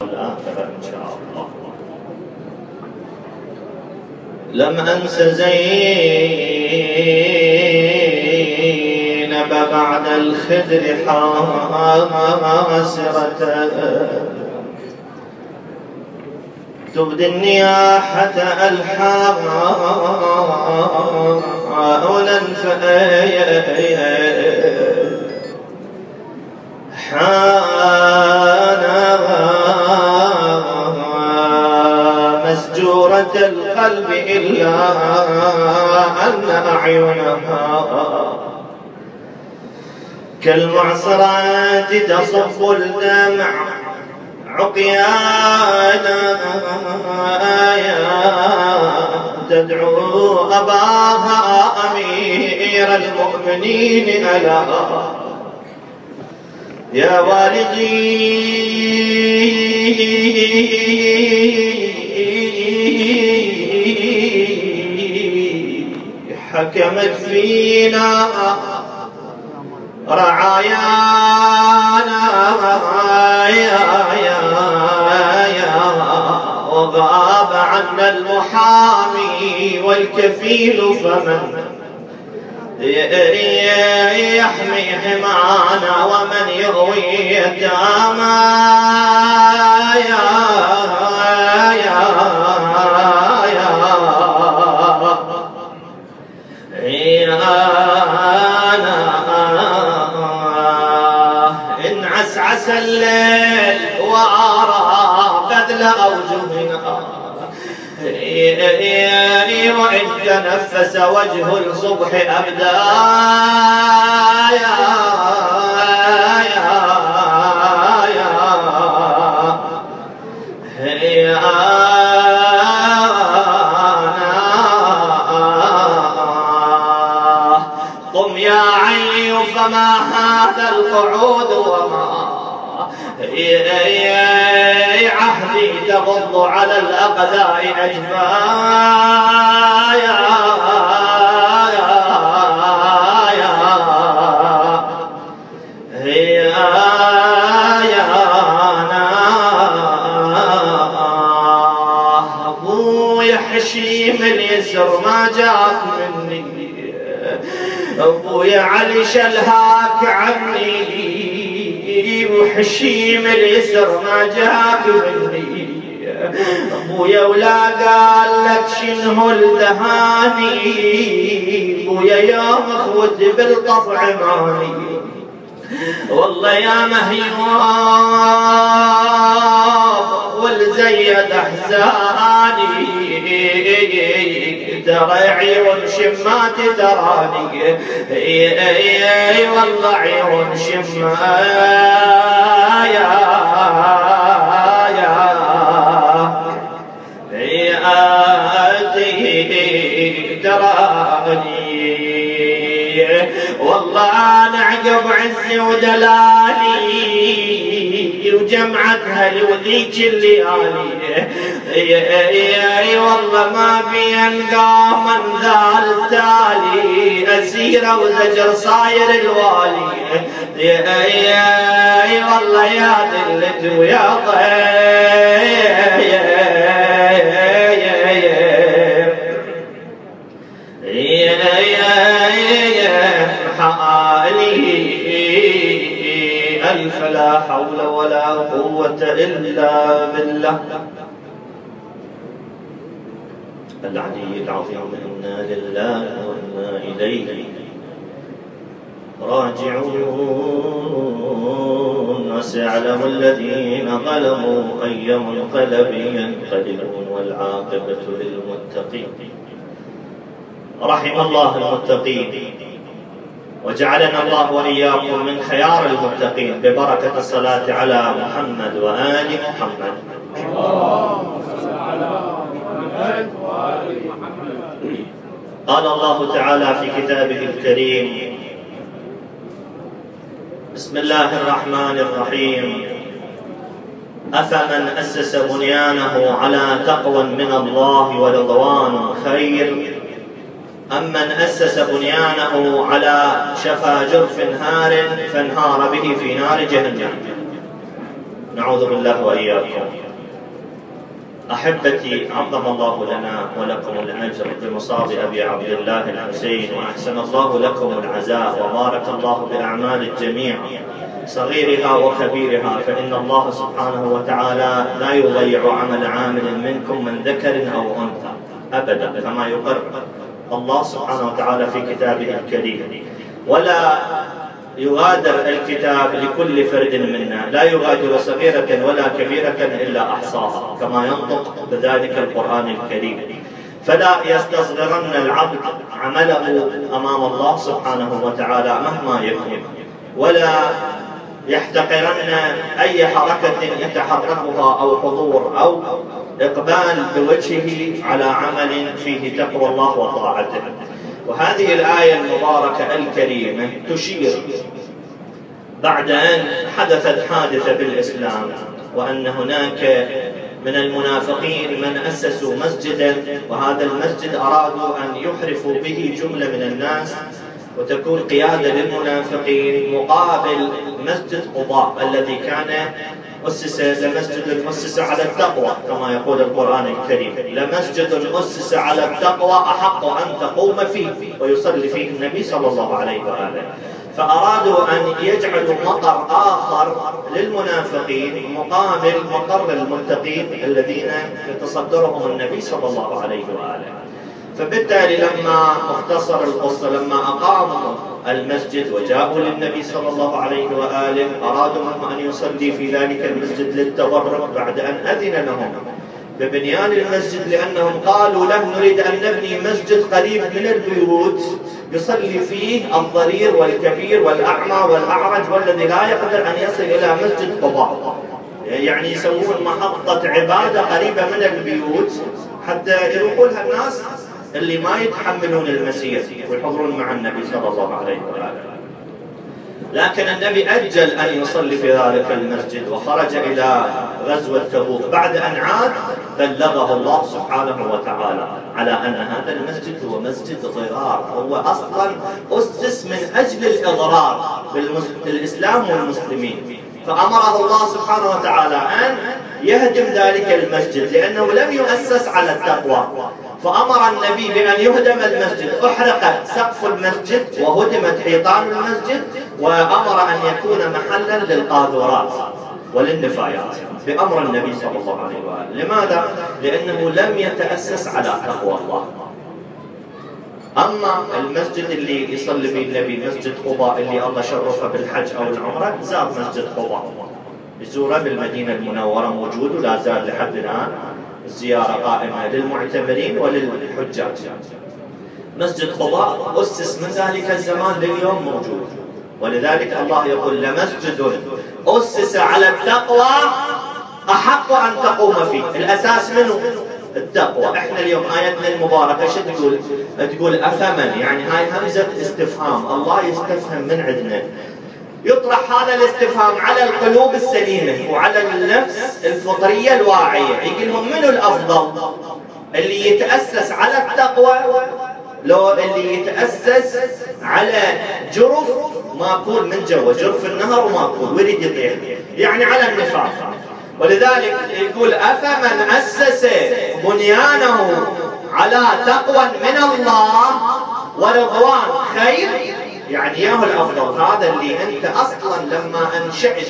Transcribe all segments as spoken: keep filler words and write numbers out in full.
الآخرة إن شاء الله. لم أنس زينب بعد الخدر حاسرة تبدي النياحة الحاولا حان مسجورة القلب إلا أن أعينها كالمعصرات تصف الدمع عقيانا تدعو أباها أمير المؤمنين ألا يا والدي حكمت فينا رعايانا وغاب عنا المحامي والكفيل فمن يحمي حمانا ومن يغوي يتاما يا يا إن عسعس الليل وأرى بذل أوجهنا وإن تنفس وجه الصبح أبدا يا يا يا يا قم يا عيني فما هذا القعود وما عهدي تغض على الأقداء أجفايا أبويا حشيم اليسر ما جاك مني أبويا علي شلهاك عني وحشيم اليسر ما جاك مني أبويا ولا قال لك شنو الدهاني أبويا يوم أخوت بالطفع ماني والله يا مهيوب والزيد أحزاني ترى عيون شمات تراني اي والله عيون شما يا يا تراني والله انا عقب عزي ودلالي وجمعت هلي وذيك الليالي اي والله ما بين قام ذال تالي اسيره وزجر صاير الوالي اي والله يا دلت ويا ضيف ألف لا حول ولا قوة إلا بالله العلي العظيم. إنا لله وإنا إليه راجعون. وسيعلم الذين ظلموا أي منقلب ينقلبون والعاقبة للمتقين. رحم الله المتقين وجعلنا الله وإياكم من خيار المتقين ببركة الصلاة على محمد وآل محمد. اللهم صل على محمد وآل محمد. قال الله تعالى في كتابه الكريم: بسم الله الرحمن الرحيم. أفمن أسس بنيانه على تقوى من الله ورضوان خير أم من أسس بنيانه على شفا جرف هار فانهار به في نار جهنم. نعوذ بالله وإياكم. أحبتي، عظم الله لنا ولكم الأجر بمصاب أبي عبد الله الحسين، وأحسن الله لكم العزاء، وبارك الله بأعمال الجميع صغيرها وكبيرها، فإن الله سبحانه وتعالى لا يضيع عمل عامل منكم من ذكر أو أنثى أبدا، كما يقر الله سبحانه وتعالى في كتابه الكريم. ولا يغادر الكتاب لكل فرد منا، لا يغادر صغيرة ولا كبيرة إلا أحصاها، كما ينطق بذلك القرآن الكريم. فلا يستصغرن العبد عمله أمام الله سبحانه وتعالى مهما يكون، ولا يحتقرن أي حركة يتحركها أو حضور أو إقبال بوجهه على عمل فيه تقوى الله وطاعته. وهذه الآية المباركة الكريمة تشير بعد أن حدثت حادثة بالإسلام، وأن هناك من المنافقين من أسسوا مسجدا، وهذا المسجد أرادوا أن يحرفوا به جملة من الناس وتكون قيادة للمنافقين مقابل مسجد قباء الذي كان أسس لمسجد أسس على التقوى، كما يقول القرآن الكريم: لمسجد أسس على التقوى أحق أن تقوم فيه ويصلي فيه النبي صلى الله عليه وآله. فأرادوا أن يجعلوا مقر آخر للمنافقين مقابل مقر المتقين الذين يتصدرهم النبي صلى الله عليه وآله. فبالتالي لما اختصر القصة، لما أقاموا المسجد وجاءوا للنبي صلى الله عليه وآله، أرادوا منه أن يصلي في ذلك المسجد للتبرك بعد أن أذن لهم ببنيان المسجد، لأنهم قالوا له: نريد أن نبني مسجد قريب من البيوت يصلي فيه الضرير والكبير والأعمى والأعرج والذي لا يقدر أن يصل إلى مسجد قباء، يعني يسوون محطة عبادة قريبة من البيوت حتى يروحوا لها الناس اللي ما يتحملون المسير ويحضرون مع النبي صلى الله عليه وآله. لكن النبي أجل أن يصلي في ذلك المسجد، وخرج إلى غزوة تبوك. بعد أن عاد بلغه الله سبحانه وتعالى على أن هذا المسجد هو مسجد ضرار، هو أصلا أسس من أجل الإضرار بالإسلام والمسلمين. فأمره الله سبحانه وتعالى أن يهدم ذلك المسجد لأنه لم يؤسس على التقوى. فأمر النبي بأن يهدم المسجد، أحرق سقف المسجد وهدمت حيطان المسجد، وأمر أن يكون محلا للقاذورات وللنفايات بأمر النبي صلى الله عليه وآله. لماذا؟ لأنه لم يتأسس على تقوى الله. أما المسجد اللي يصلي به النبي، مسجد قباء اللي الله شرفه بالحج أو العمرة، زار مسجد قباء يزوره بالمدينة المنورة، موجود ولا زال لحد الآن الزيارة قائمة للمعتمرين وللحجاج. مسجد قباء أسس من ذلك الزمان لليوم موجود، ولذلك الله يقول: لمسجد أسس على التقوى أحق أن تقوم فيه. الأساس منه التقوى. احنا اليوم آيتنا المباركة شو تقول؟ تقول أفمن، يعني هاي همزة استفهام، الله يستفهم من عندنا. يطرح هذا الاستفهام على القلوب السليمة وعلى النفس الفطرية الواعية، يقول لهم: منو الأفضل؟ اللي يتأسس على التقوى لو اللي يتأسس على جرف ماكول من جوا، جرف النهر وماكول ويريد يطيح، يعني على النفاق. ولذلك يقول: أفمن أسس بنيانه على تقوى من الله ورضوان خير، يعني ياهو الأفضل هذا اللي أنت أصلا لما أنشأت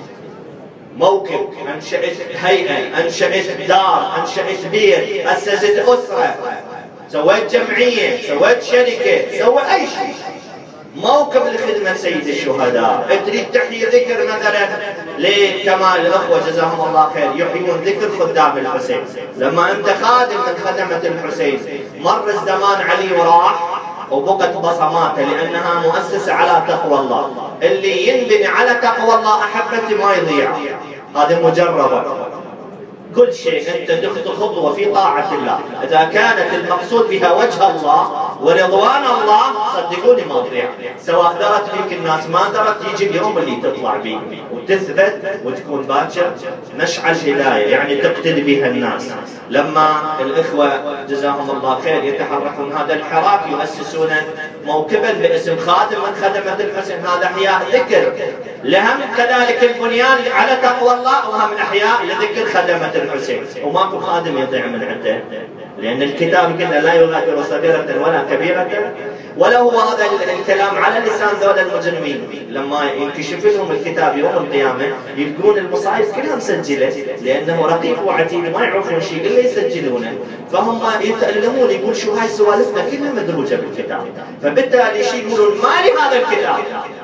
موكب، أنشأت هيئة، أنشأت دار، أنشأت بيت، أسست أسرة، سويت جمعية، سويت شركة، سوى أي شيء، موكب لخدمة سيد الشهداء، تريد تحيي ذكر مثلا لكمال الأخوة جزاهم الله خير يحيون ذكر خدام الحسين. لما أنت خادم من خدمة الحسين، مر الزمان عليه وراح وبقت بصماته لأنها مؤسسة على تقوى الله. اللي ينبني على تقوى الله أحبتي ما يضيع، هذه مجربة. كل شيء أنت تخطو خطوة في طاعة الله إذا كانت المقصود بها وجه الله ورضوان الله، صدقوني ما تضيع. سواء درت فيك الناس ما درت، يجي اليوم اللي تطلع به وتثبت وتكون باكر مشعل هداية، يعني تقتدي بها الناس. لما الإخوة جزاهم الله خير يتحركون هذا الحراك، يؤسسون موكبا باسم خادم من خدمة الحسين، هذا إحياء ذكر لهم كذلك البنيان على تقوى الله، وهم الأحياء لذكر خدمة الحسين. وماكو خادم يضيع من عنده، لأن الكتاب قلنا لا يغادر صغيرة ولا كبيرة. ولا هو هذا الكلام على لسان ذول المجرمين لما ينكشف لهم الكتاب يوم القيامة يلقون المصايب كلها مسجلة، لأنه رقيب وعتيد ما يعرفون شيء إلا يسجلونه، فهم يتألمون يقول شو هاي سوالفنا كلها مدروجة بالكتاب. فبالتالي شيء يقولون ما لي هذا الكتاب،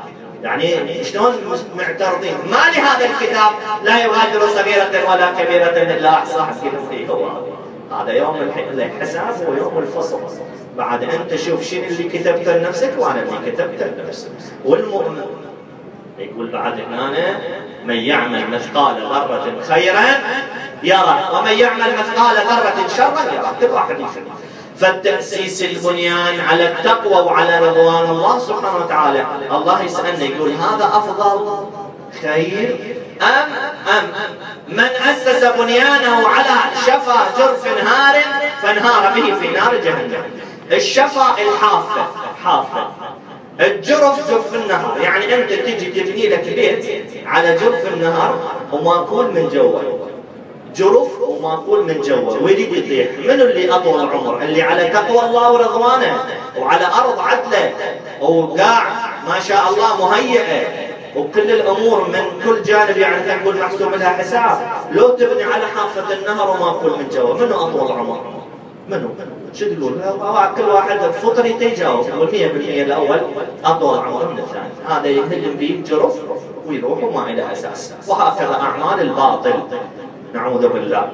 يعني شلون معترضين ما لي هذا الكتاب لا يغادر صغيرة ولا كبيرة إلا أحصاها. هو هذا يوم الحساب ويوم الفصل. بعد أنت شوف شنو اللي كتبته لنفسك وأنا اللي كتبته لنفسك. والمؤمن يقول بعد هنا من يعمل مثقال ذرة خيرا يرى ومن يعمل مثقال ذرة شرا يرى. كل واحد يشوف. فالتأسيس البنيان على التقوى وعلى رضوان الله سبحانه وتعالى. الله يسألنا يقول هذا أفضل خير أم أم من أسس بنيانه على شفا جرف نهار فانهار به في نار جهنم. الشفا الحافة حافة، الجرف جرف النهر، يعني أنت تجي تبني لك بيت على جرف النهر وماكول من جوا، جرف وماكول من جوا ويريد يطيح. منو اللي أطول العمر؟ اللي على تقوى الله ورضوانه وعلى أرض عدله وقاع ما شاء الله مهيئة وكل الأمور من كل جانب، يعني تقول محسوب لها حساب. لو تبني على حافة النهر وماكول من جوا، منو أطول عمر؟ منو؟ شو تقول؟ كل واحد فطري يجاوب يقول مية بالمية الأول أطول عمر من الثاني. هذا يهلم به بجرف ويروح وما إلى أساس. وهكذا أعمال الباطل نعوذ بالله.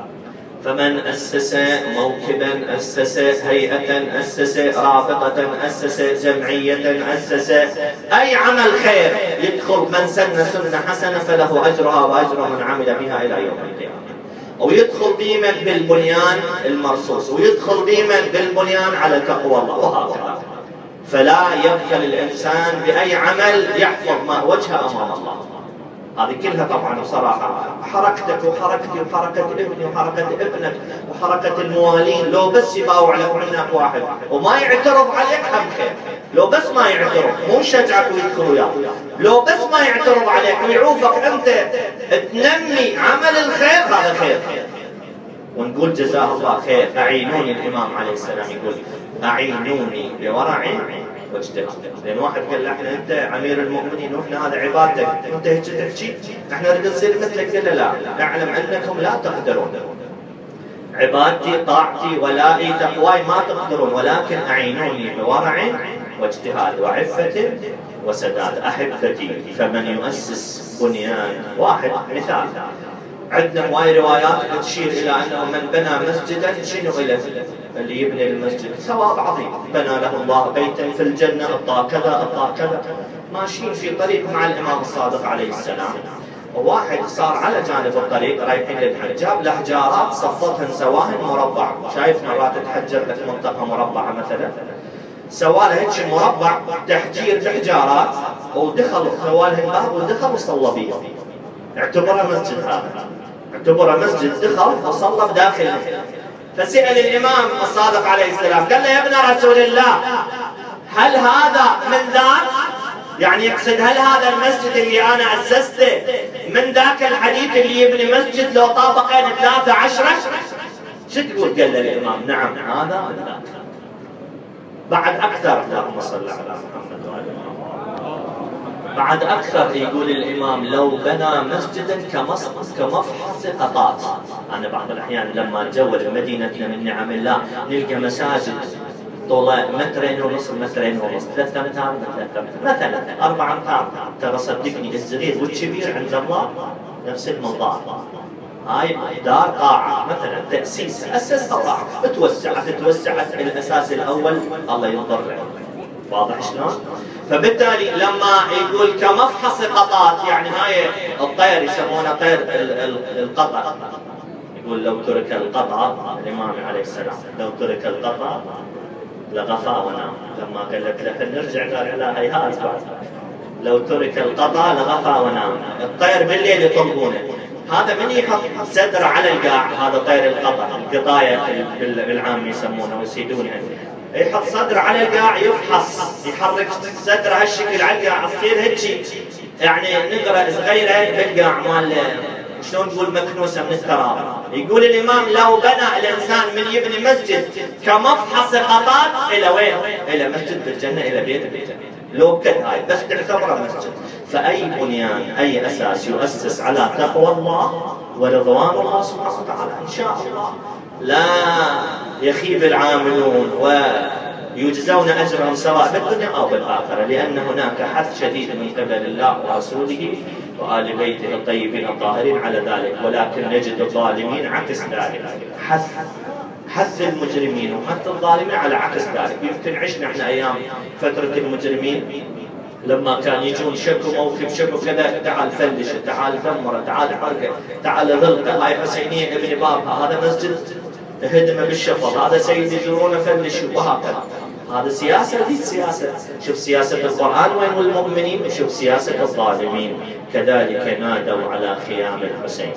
فمن أسس موكبا، أسس هيئة، أسس رابطة، أسس جمعية، أسس أي عمل خير يدخل. من سن سنة حسنة فله أجرها وأجر من عمل بها إلى يوم القيامة. ويدخل ديما بالبنيان المرصوص، ويدخل ديما بالبنيان على تقوى الله، وهكذا. فلا يبخل الإنسان بأي عمل يحفظ ما وجهه أمام الله. هذه كلها طبعا بصراحة حركتك وحركتي وحركة ابني وحركة ابنك وحركة الموالين، لو بس يباوع لك منك واحد وما يعترض عليك هم خير. لو بس ما يعترض، مو شجعك ويدخل وياك، لو بس ما يعترض عليك ويعوفك أنت تنمي عمل الخير، هذا خير. ونقول جزاه الله خير. أعينوني، الإمام عليه السلام يقول أعينوني بورع واجتهد. لأن واحد قال له احنا أنت أمير المؤمنين واحنا هذا عبادتك، أنت هيك تحكي احنا نريد نصير مثلك. قال لا، نعلم أنكم لا تقدرون. عبادتي طاعتي ولائي تقواي ما تقدرون، ولكن أعينوني بورع واجتهاد وعفة وسداد. أحبتي، فمن يؤسس بنيان واحد مثال. عندنا هواي روايات تشير إلى أنه من بنى مسجدا شنو إلى اللي يبني المسجد ثواب عظيم. بنى له الله بيتا في الجنة، أعطاه كذا أعطاه كذا. ماشيين في طريق مع الإمام الصادق عليه السلام، وواحد صار على جانب الطريق رايحين للحج، جاب له حجارات صفطهن سواهن مربع. شايف مرات تحجر لك منطقة مربعة مثلا، سواله هيك مربع تحجير بحجارات، ودخل سوالهن باب ودخل وصلى بيه. اعتبره مسجد، هذا اعتبره مسجد، دخل وصلى بداخله. فسأل الإمام الصادق عليه السلام قال له يا ابن رسول الله هل هذا من ذاك؟ يعني يقصد هل هذا المسجد اللي أنا أسسته من ذاك الحديث اللي يبني مسجد لو طابقين ثلاثة عشرة؟ شو تقول؟ قال له الإمام نعم هذا من ذاك. بعد أكثر، اللهم صل على محمد وعلى آله. بعد أكثر يقول الإمام لو بنى مسجدا كمفحص قطات. أنا بعض الأحيان لما نجول مدينتنا من نعم الله نلقى مساجد طولها مترين ونص مترين ونص، ثلاثة أمتار ثلاثة مثلا أربعة أمتار. ترى صدقني الصغير والكبير عند الله نفس المنظار. هاي دار قاعة مثلا تأسيس أسسها قاعة توسعت توسعت الأساس الأول الله ينظر له. واضح شلون؟ فبالتالي لما يقول كمفحص قطات، يعني هاي الطير يسمونه طير القطع. يقول لو ترك القطع، الإمام عليه السلام لو ترك القطع لغفى ونام. لما قالت له نرجع قال لا هيهات بعد. لو ترك القطع لغفى ونام. الطير بالليل يطلبونه. هذا من يحط صدر على القاع، هذا طير القطع، القطاية بالعام يسمونه ويسيدونها. يحط صدر على القاع يفحص، يحرك صدره هالشكل على القاع تصير هيك يعني نقرة صغيرة بالقاع مال شلون نقول مكنوسة من التراب. يقول الإمام لو بنى الإنسان من يبني مسجد كمفحص سقطات إلى وين؟ إلى مسجد بالجنة، إلى بيت بالجنة. لو بكت هاي بس تعتبره مسجد. فأي بنيان أي أساس يؤسس على تقوى الله ورضوان الله سبحانه وتعالى إن شاء الله لا يخيب العاملون ويجزون أجرهم سواء بالدنيا أو بالآخرة، لأن هناك حث شديد من قبل الله ورسوله وآل بيته الطيبين الطاهرين على ذلك. ولكن نجد الظالمين عكس ذلك، حث حث المجرمين وحث الظالمين على عكس ذلك. يمكن عشنا احنا أيام فترة المجرمين لما كان يجون شكوا موكب شكوا كذا، تعال فلش، تعال دمره، تعال حرقه، تعال ضغطه، هاي حسينية ابن بابها، هذا مسجد هدم بالشفر، هذا سيد يزورونه فلشوا، وهكذا. هذا سياسة دي سياسة. شوف سياسة القرآن وين والمؤمنين، وشوف سياسة الظالمين. كذلك نادوا على خيام الحسين،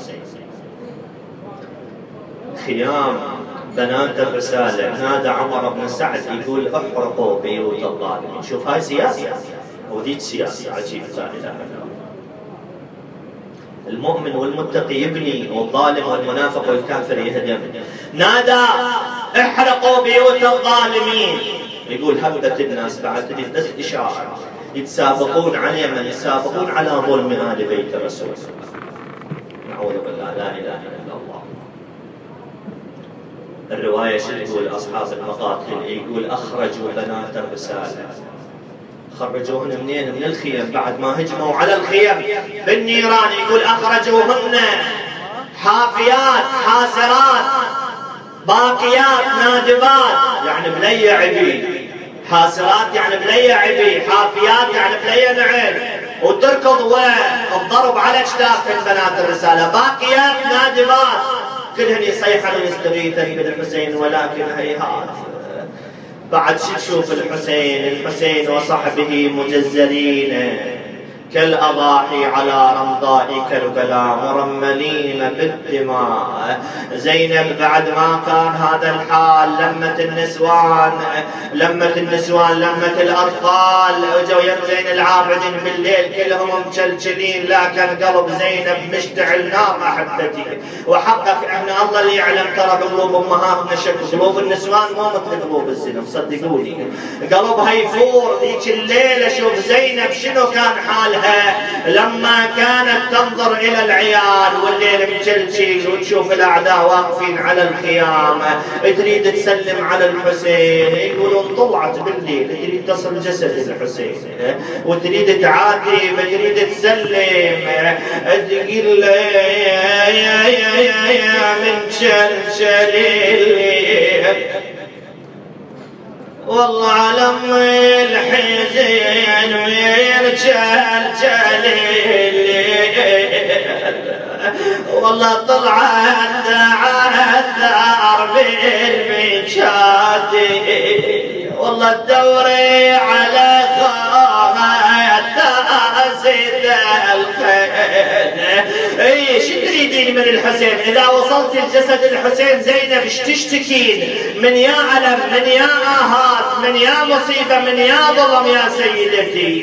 خيام بنات الرسالة. نادى عمر بن سعد يقول احرقوا بيوت الظالمين. شوف هاي سياسة وديك سياسة عجيبة لا إله إلا الله. المؤمن والمتقي يبني والظالم والمنافق والكافر يهدم. نادى احرقوا بيوت الظالمين. يقول هبت الناس بعد تريد بس إشارة يتسابقون على اليمن، يتسابقون على ظلم آل بيت الرسول. نعوذ بالله لا إله إلا الله. الرواية شو تقول أصحاب المقاتل؟ يقول أخرجوا بنات الرسالة. خرجوهن منين؟ من الخيم بعد ما هجموا على الخيم بالنيران. يقول أخرجوهن حافيات حاسرات باقيات نادبات، يعني بلي عبي. حاسرات يعني بلي عبي، حافيات يعني بلي نعل وتركض والضرب على اجتاف بنات الرسالة. باقيات نادبات كلهن يصيحن ويستغيثن بالحسين، ولكن هيهات بعد شو تشوف الحسين؟ الحسين وصحبه مجزرين كالأضاحي على رمضاء كربلاء مرملين بالدماء. زينب بعد ما كان هذا الحال لمت النسوان، لمت النسوان لمت الأطفال، وجوا يم زين العابدين بالليل كلهم مجلجلين، لكن قلب زينب مشتعل نار أحبتي. وحقك احنا الله اللي يعلم ترى بقلوب أمهاتنا شك، قلوب النسوان مو مثل قلوب الزلم صدقوني، قلبها يفور. ذيك الليلة شوف زينب شنو كان حالها لما كانت تنظر إلى العيال والليل مجلجل وتشوف الأعداء واقفين على الخيام، تريد تسلم على الحسين. يقولون طلعت بالليل تريد تصل جسد الحسين وتريد تعاتب، تريد تسلم، تقول يا من جلجل والله علم الحزين ويرجع الجليل، والله طلعت عالثار بالمجاد، والله الدوري على زيد الخيل. اي شو تريدين من الحسين؟ اذا وصلت لجسد الحسين زينب ايش تشتكين؟ من يا علم، من يا آهات، من يا مصيبه، من يا ظلم يا سيدتي.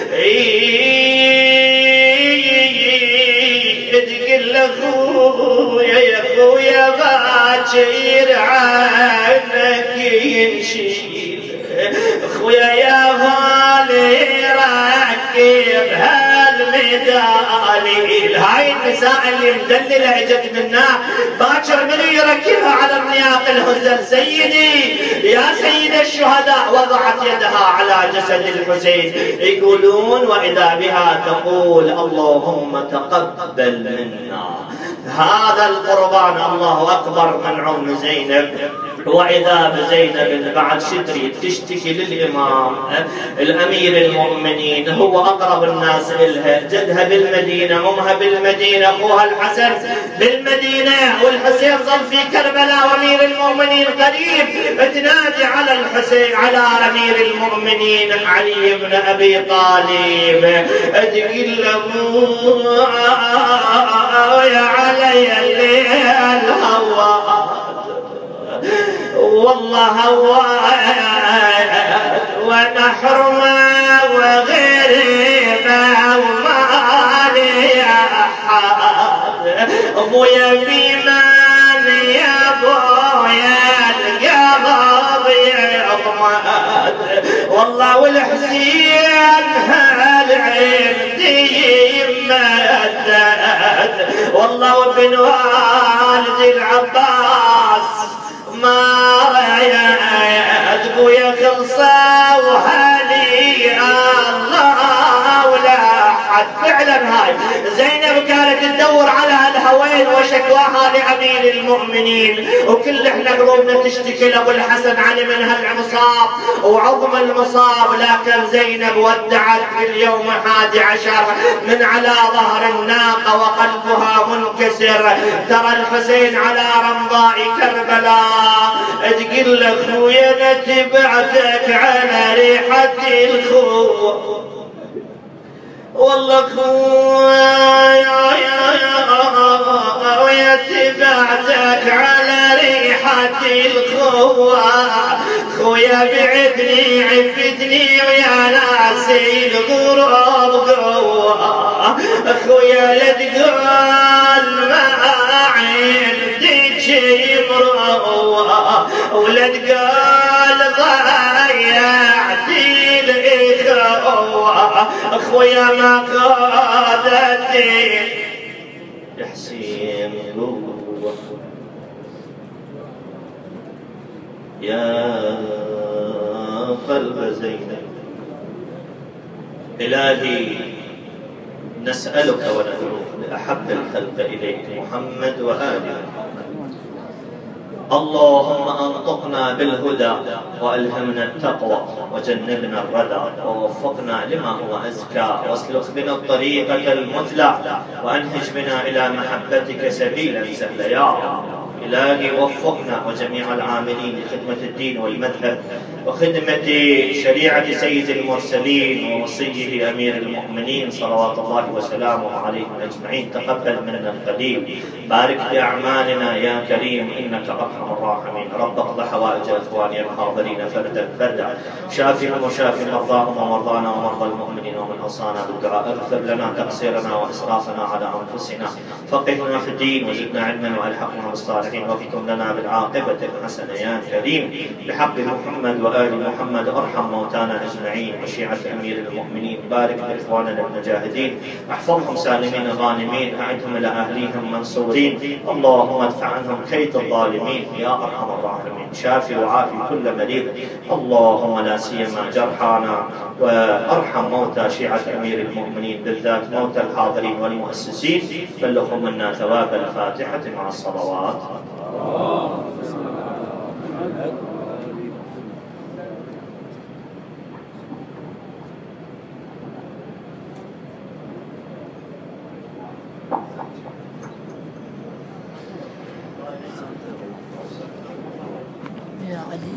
تقول اخويا يا اخويا باكر عنك ينشيل، اخويا يا غالي ركب هالمداليل. هاي النساء اللي مدلله اجت منا باكر منو يركبها على النياق الهزل؟ سيدي يا سيد الشهداء. وضعت يدها على جسد الحسين. يقولون واذا بها تقول اللهم تقبل منا هذا القربان. الله اكبر من عم زينب. وإذا بزينب بعد شتري تشتكي للإمام الأمير المؤمنين، هو أقرب الناس إلها، جدها بالمدينة، أمها بالمدينة، أخوها الحسن بالمدينة، والحسين ظل في كربلاء وأمير المؤمنين قريب. تنادي على الحسين على أمير المؤمنين علي بن أبي طالب، تقول له يا علي الليل هوى والله هوى وانا حرمة وغريبة وما لي احد ابويا بيمان يا ابويا القلب يضمد والله والحسين هالعين دي مدد والله وابن والدي العباس ما ابويا خلصه وهلي الله ولا حد. فعلا هاي زينب كانت تدور على الهوين وشكواها لامير المؤمنين، وكل احنا قلوبنا تشتكي لابو الحسن علي من هالمصاب وعظم المصاب، لكن زينب ودعت في اليوم الحادي عشر من على ظهر الناقه وقلبها منكسر. ترى الحسين على رمضاء كربلاء تقول له خويا نتبعتك على ريحه الخو والله خويا تبعتك على ريحة الخوة خويا بعدني عفتني ويا ناسي الغراب قوة خويا لا تقول ما عندي شي مروة ولا تقول ضيعتي الإخوة اخويا ما قادتي يا حسين قوة يا قلب زينب. إلهي نسألك وندعوك بأحب الخلق إليك محمد وآله اللهم أنطقنا بالهدى وألهمنا التقوى وجنبنا الردى ووفقنا لما هو أزكى واسلك بنا الطريقة المثلى وأنهج بنا إلى محبتك سبيلا سهلا يا رب. إلهي وفقنا وجميع العاملين لخدمة الدين والمذهب وخدمة شريعة سيد المرسلين ووصيه أمير المؤمنين صلوات الله وسلامه عليهم أجمعين. تقبل منا القليل، بارك بأعمالنا يا كريم إنك أرحم الراحمين. رب اقض حوائج إخواني الحاضرين فردا فردا، شافهم وشاف مرضاهم ومرضانا ومرضى المؤمنين ومن أوصانا بالدعاء. اغفر لنا تقصيرنا وإسرافنا على أنفسنا، فقهنا في الدين وزدنا علما وألحقنا بالصالحين، واختم لنا بالعاقبة الحسنة يا كريم بحق محمد وآل محمد. ارحم موتانا أجمعين وشيعة أمير المؤمنين، بارك بإخواننا المجاهدين، احفظهم سالمين غانمين، أعدهم إلى أهليهم منصورين. اللهم ادفع عنهم كيد الظالمين يا أرحم الراحمين. شافي وعافي كل مريض، اللهم لا سيما جرحانا، وارحم موتى شيعة أمير المؤمنين بالذات موتى الحاضرين والمؤسسين. بلغهم منا ثواب الفاتحة مع الصلوات. يا علي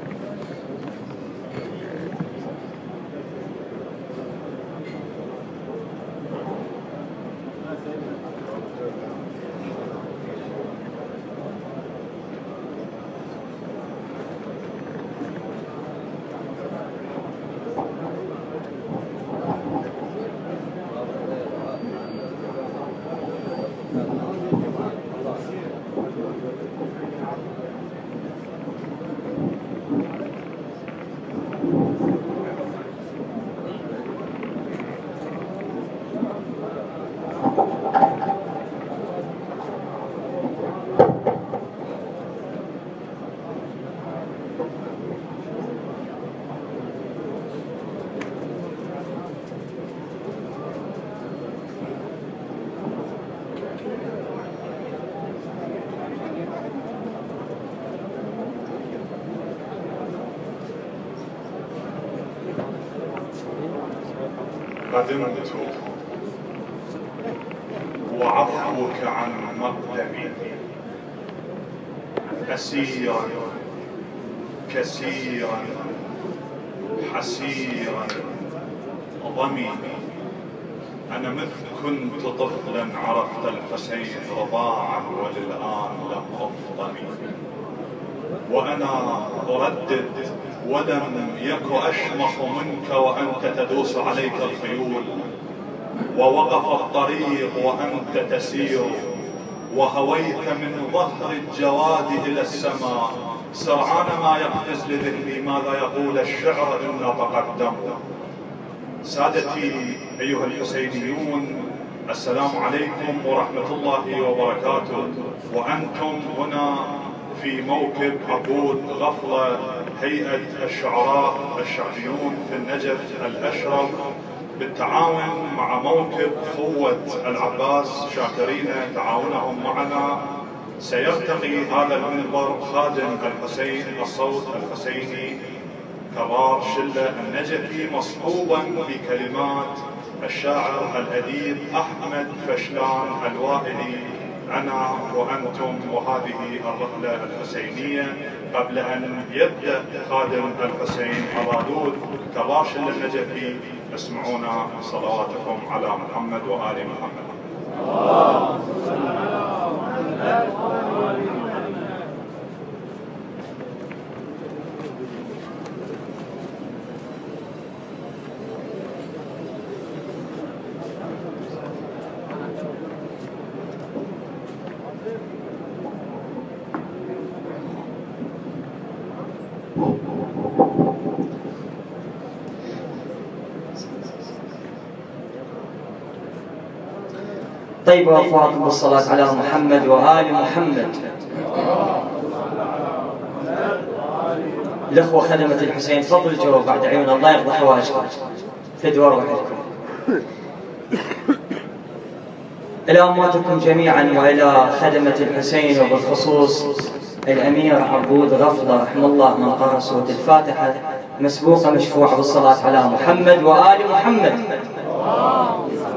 قدمت وعفوك عن مقدمي أسيرا كسيرا حسيرا ضمي. أنا مذ كنت طفلا عرفت الحسين رضاعا وللآن لم أفضمي. وأنا أردد ولم يك أشمخ منك وأنت تدوس عليك الخيول، ووقف الطريق وأنت تسير، وهويت من ظهر الجواد إلى السماء، سرعان ما يقفز لذهني ماذا يقول الشعر إن نطق الدم. سادتي أيها الحسينيون، السلام عليكم ورحمة الله وبركاته، وأنتم هنا في موكب عقود غفلة هيئة الشعراء الشعبيون في النجف الأشرف بالتعاون مع موكب قوة العباس، شاكرين تعاونهم معنا. سيرتقي هذا المنبر خادم الحسين الصوت الحسيني كرار شلة النجفي مصحوبا بكلمات الشاعر الأديب أحمد فشلان الوائلي، أنا وأنتم وهذه الرحلة الحسينية. قبل أن يبدأ خادم الحسين الرادود كرار شلة النجفي، اسمعونا صلواتكم على محمد وآل محمد. طيب وأوفاكم بالصلاة على محمد وآل محمد. الأخوة خدمة الحسين تفضل جوا بعد عيون الله يرضى حواجكم في دوار وحدكم. إلى أمواتكم جميعا وإلى خدمة الحسين وبالخصوص الأمير عبود غفلة رحمه الله من قرأ سورة الفاتحة مسبوقة مشفوعة بالصلاة على محمد وآل محمد.